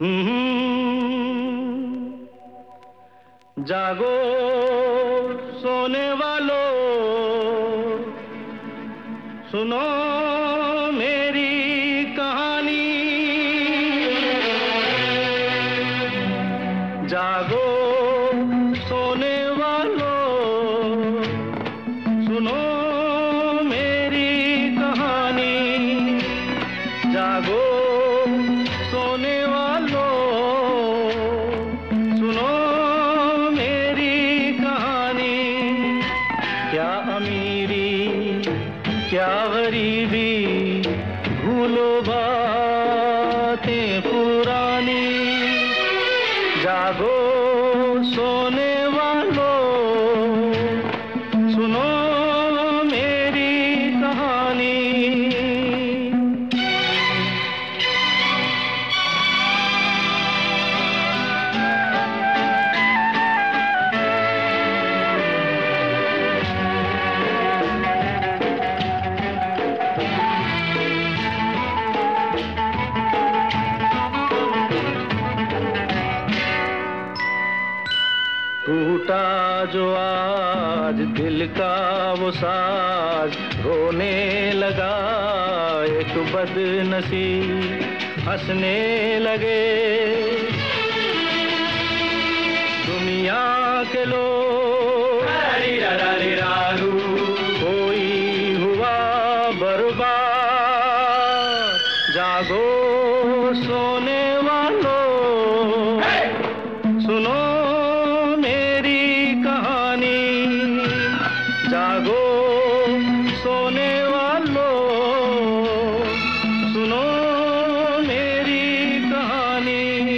जागो सोने वालों, सुनो मेरी कहानी। जागो सोने वालों, सुनो मेरी कहानी। जागो सोने वालों, सुनो मेरी कहानी। क्या अमीरी क्या गरीबी, भूलो बातें पुरानी। जागो सोने वालों, सुनो मेरी कहानी। टूटा जो आज दिल का वो साज, रोने लगा एक बदनसीब, हंसने लगे दुनिया के लोग। कोई हुआ बर्बाद। जागो सोने वालों, सुनो जागो सोने वालों, सुनो मेरी कहानी।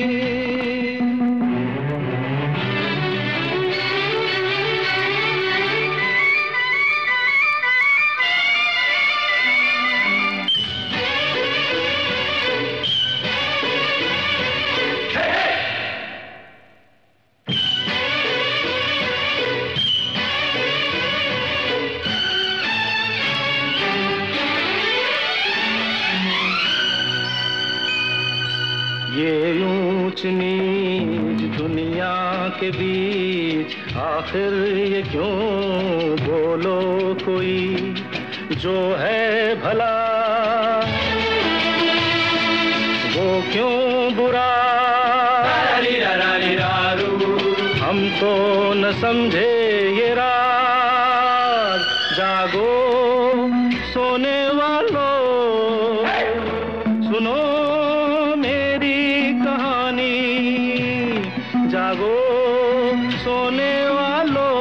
ये ऊंच नीच दुनिया के बीच, आखिर ये क्यों बोलो कोई जो है भला, वो क्यों बुरा। हम तो न समझे ये राज। जागो सोने वालों, सुनो जागो सोने वालों,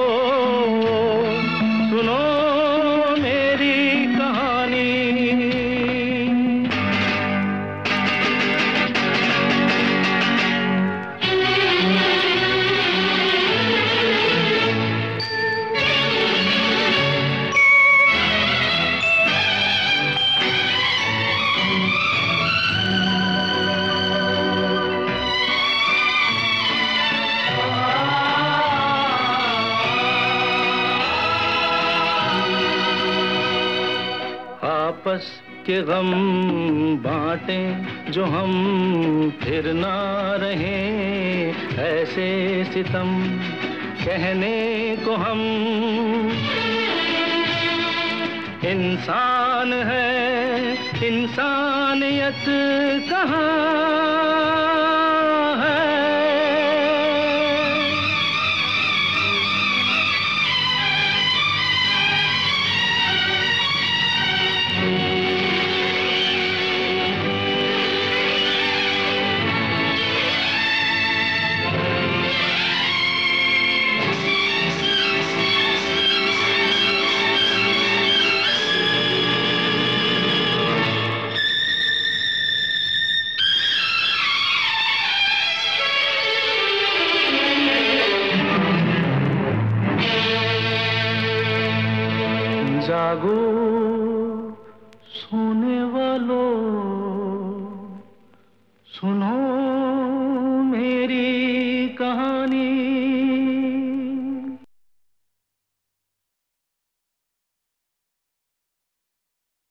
सुनो मेरी कहानी। आपस के गम बांटें जो हम, फिर ना रहें ऐसे सितम कहने को हम। इंसान है इंसानियत कहाँ है। जागो सोने वालों,